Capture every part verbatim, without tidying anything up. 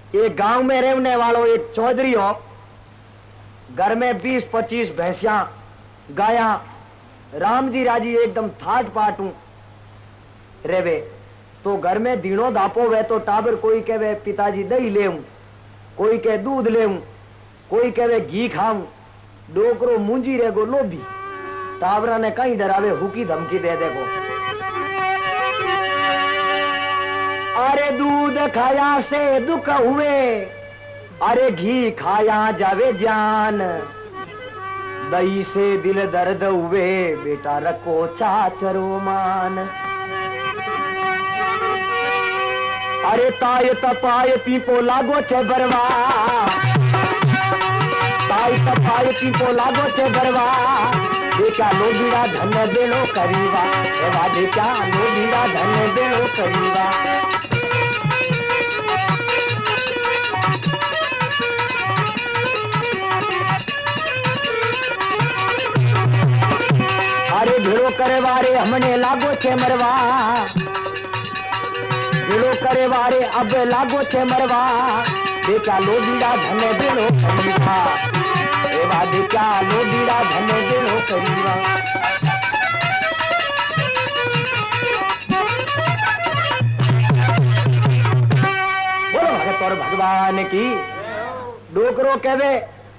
एक गांव में रहने वालों एक चौधरी हो, घर में बीस पच्चीस भैंसिया गाया, राम जी राजी एकदम थाट पाटू रेवे। तो घर में दीनो दापो वे तो टाबर कोई कहे पिताजी दही ले, कोई कहे दूध ले, कोई कहे घी खाऊं, डोकरो मुंजी रेगो लोभी। टाबरा ने कहीं डरावे हुकी धमकी दे देखो, अरे दूध खाया से दुख हुए, अरे घी खाया जावे जान, दही से दिल दर्द हुए, बेटा रखो चाचरो मान। अरे ताय तपाय पीपो लागो छे बरवा, ताय तपाय पीपो लागो छे बरवा, देखा लोभीड़ा धन देलो करीवा, एवा देखा लोभीड़ा धन देलो करीवा। अरे भेड़ो करे वारे हमने लागो छे मरवा, भेड़ो करे वारे अब लागो छे मरवा, देखा लोभीड़ा धन देलो करीवा, एवा देखा लोभीड़ा धन देलो करीवा। बोलो भगत और भगवान की। डोकरो कहवे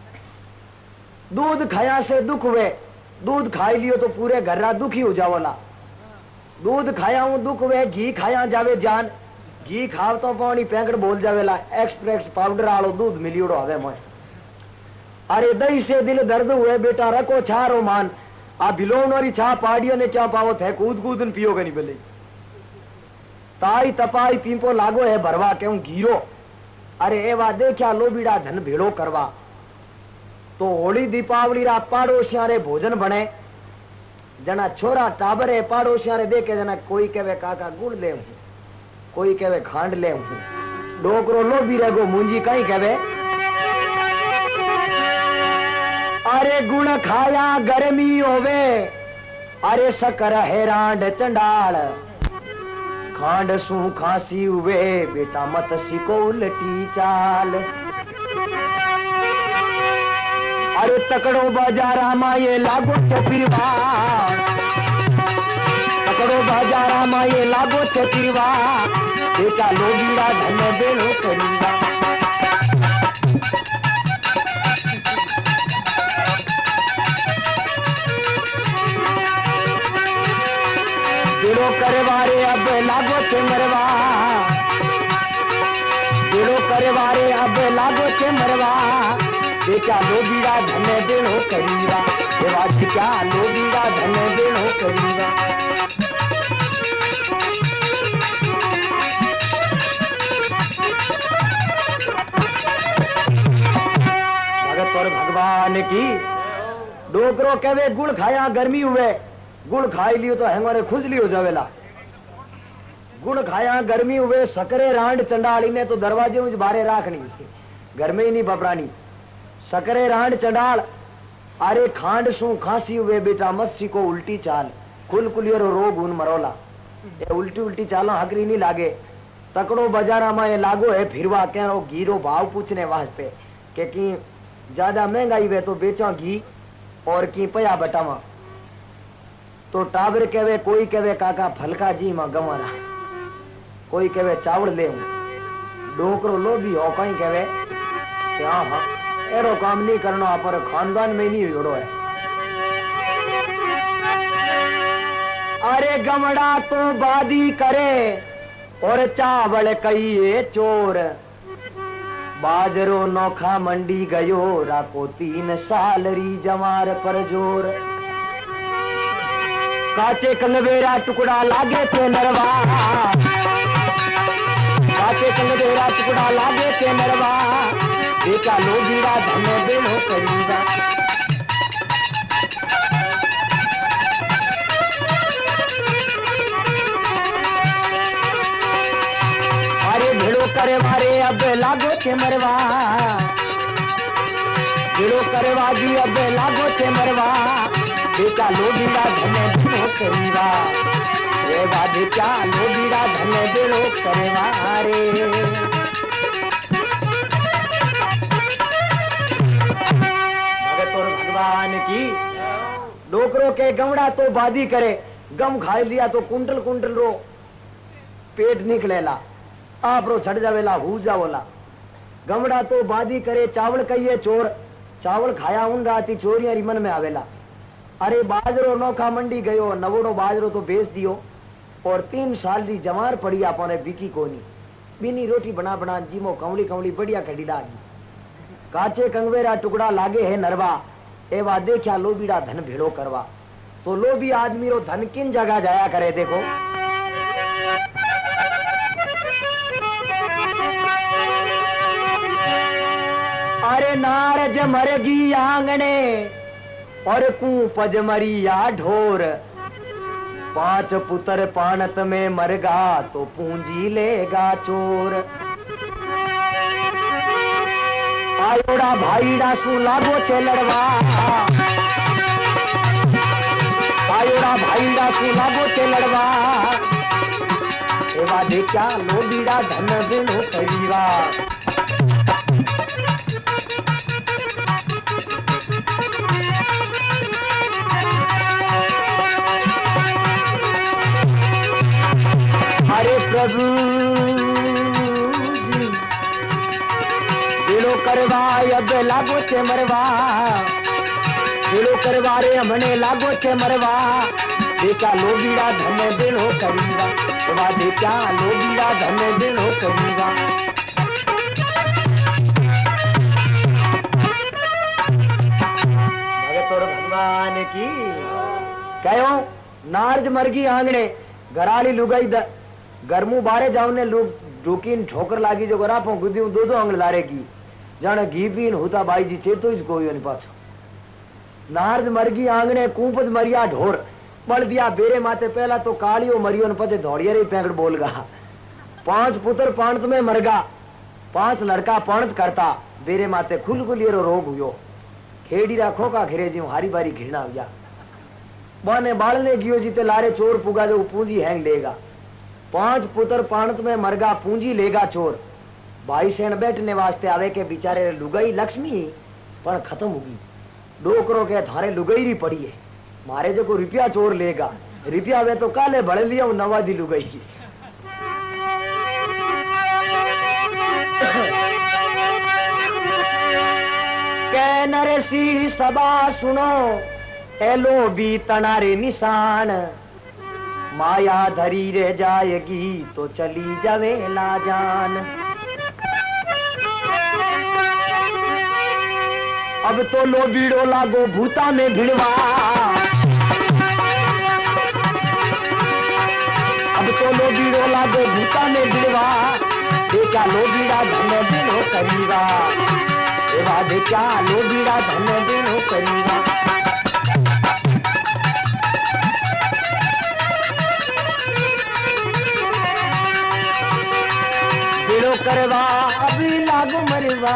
दूध खाया से दुख हुए, दूध खाई लियो तो पूरे घर रा दुखी हो जावला। दूध खाया हूं दुख हुए, घी खाया जावे जान, घी खाव तो पानी पैंकड़ बोल जावेला, एक्सप्रेस पाउडर आलो दूध मिलियोड़ो हवे मोय। अरे दही से दिल दर्द हुए, बेटा रखो छारो मान, आ बिलोनोरी छा पाड़ियों ने क्या पावो थे, कूद कूदन पियोगे नहीं बोले। ताई तपाई पीपो लागो है भरवा क्यों घीरो, अरे एवा देखा लोबीड़ा धन भेड़ो करवा। तो होली दीपावली रा पाड़ोसिया रे भोजन बने, जना छोरा टाबर है पाड़ोसिया रे देखे, जना कोई कहे काका गुड़ ले, कोई कहे खांड ले, डोकरो लोभी रेगो मुंजी कहीं कहे, अरे गुण खाया गर्मी होवे, अरे शकर हैरांड चंडाल, खांड सू खांसी हुए, बेटा मत सीको उल्टी चाल। अरे तकड़ो बाजारा मा ये लागो छे फिरवा, तकड़ो बाजारा मा ये लागो छे फिरवा, बेटा लोभीड़ा धन देलो करीवा। दिलो करे वारे अब लागो छे मरवा, दिलो करे वारे अब लागो छे मरवा, देखा लोभीड़ा धन देलो करीवा, एवा देखा लोभीड़ा धन देलो करीवा। भगत और भगवान की। डोकरो कहे गुड़ खाया गर्मी हुए, गुड़ खाई लियो तो हेंगोरे खुजली हो जावेला। गुड़ खाया गर्मी हुए, सकरे रांड चंडाली ने तो दरवाजे में बारे राखनी, घर में ही नहीं बपरानी। सकरे रांड चंडाल, अरे खांड सू खांसी हुए, बेटा मत सीको उल्टी चाल, खुल कुलियर रोग उन मरोला। ये उल्टी उल्टी चाला हकरी नहीं लागे। तकड़ो बाजारा में ये लागो है फिरवा, क्या घीरो भाव पूछने वास्ते के की ज्यादा महंगाई वे तो बेचा घी और की पया बटावा। तो टाबर कहे कोई कहे काका फलका जी मां गंवारा, कोई कहे चावल ले, डोकरो लोभी हो कहीं कहे हाँ हाँ एरो काम नहीं करना, पर खानदान में नहीं जोड़ो है। अरे गमड़ा तो बादी करे और चावल कई चोर, बाजरो नौखा मंडी गयो, राको तीन साल री जमार पर जोर। काचे कंगवेरा टुकड़ा लागे थे नरवा, काचे कंगवेरा टुकड़ा लागे थे नरवा, देखा लोभीड़ा धन देलो करीवा। अरे भेड़ो करे मारे अब लागो छे मरवा, भेड़ो करवा जी अब लागो छे मरवा, देखा लोभीड़ा धन देलो करीवा, एवा देखा लोभीड़ा धन देलो करवा रे। की डोकरो के गमड़ा तो बादी करे, गम खाई लिया तो कुंटल कुंटल रो पेट निकलेला, आप रो छड़ जावेला हु जावला। गमड़ा तो बादी करे चावल कहिए चोर, चावल खाया उन राती चोरिया री मन में आवेला। अरे बाजरो नौखा मंडी गयो, नवोड़ो बाजरो तो बेच दियो और तीन साल री जमार पड़ी आपने बिकी कोनी। बिनी रोटी बना बना जीमो कमली कमली बढ़िया कड़ी लागी। काचे कंगवेरा टुकड़ा लागे है नरवा, एवा देखा लोबीड़ा धन भेड़ो करवा। तो लोभी आदमी रो धन किन जगह जाया करे देखो। अरे नारज मरगी आंगने और कूपज मरिया ढोर, पांच पुत्र पानत में मरगा तो पूंजी लेगा चोर। आयोड़ा भाईड़ा सु लागो छे लड़वा, आयोड़ा भाईड़ा सु लागो छे लड़वा। एवा देखा लोबीड़ा धन बिनो करीवा। अरे प्रभु जी दिलो करवा अब लागो छे मरवा, दिलो करवा रे हमने लागो छे मरवा। देखा लोबीड़ा धन दिलो करीवा, एवा देखा लोबीड़ा धन दिलो करीवा। भगत और भगवान की कहो नारज मरगी आंगणे घराली लुगाई द गरमू बारे जाऊ ने लोग ढोकीन ठोकर लागी जो गरापो गुदी दो दो आंगल लारे की जाने घी पीन होता बाई जी चेतो ही कोई नहीं पाछो। नारद मरगी आंगणे कूपज मरिया ढोर, बल दिया बेरे माते पहला तो कालियो मरियो न पचे धौड़िया रे पैंकड़ बोल गा। पांच पुत्र पाणत में मरगा, पांच लड़का पाणत करता, बेरे माते खुल खुलियरो रोग हुयो। खेड़ी राखो का घेरे जी हारी बारी घिरना हुआ। बाने बालने गियो जीते लारे चोर पुगा जो पूंजी हैंग लेगा। पांच पुत्र पाणत में मरगा पूंजी लेगा चोर। भाई सेन बैठने वास्ते आवे के बिचारे लुगाई लक्ष्मी पर खत्म होगी। डोकरो के थारे लुगाई री पड़ी है, मारे जो को रुपया चोर लेगा, रुपया वे तो काले भले लिया नवा दी लुगाई की। के नरसी सबा सुनो एलो भी तनारे निशान, माया धरी रह जाएगी तो चली जावे ला जान। अब तो लोबीड़ो लागो भूता में भिड़वा, अब तो लोबीड़ो लागो भूता में भिड़वा। देखा लोबीड़ा धन दिनो करीवा, एवा देखा लोबीड़ा धन दिनो करीवा। बिड़ो करवा अभी लागो मरवा,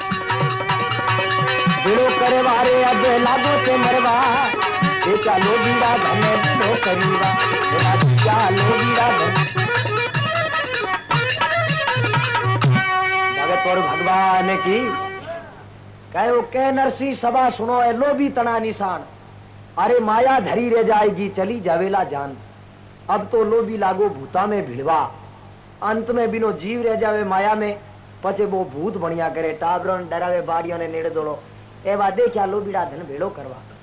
बिड़ो करवा रे अब लागो से मरवा। देखा लोबीड़ा धन दिनो करीवा, एवा देखा लोबीड़ा धन। भगत और भगवान की कहो के नरसी सभा सुनो ए लोभी तना निशान। अरे माया धरी रह जाएगी चली जावेला जान। अब तो लोभी लागो भूता में भिड़वा, अंत में बिनो जीव रह जावे माया में, पचे वो भूत बनिया करे टाबरन डरावे बारियों ने नेड़े दौड़ो। एवा देखा लोबीड़ा धन भेड़ो करवा।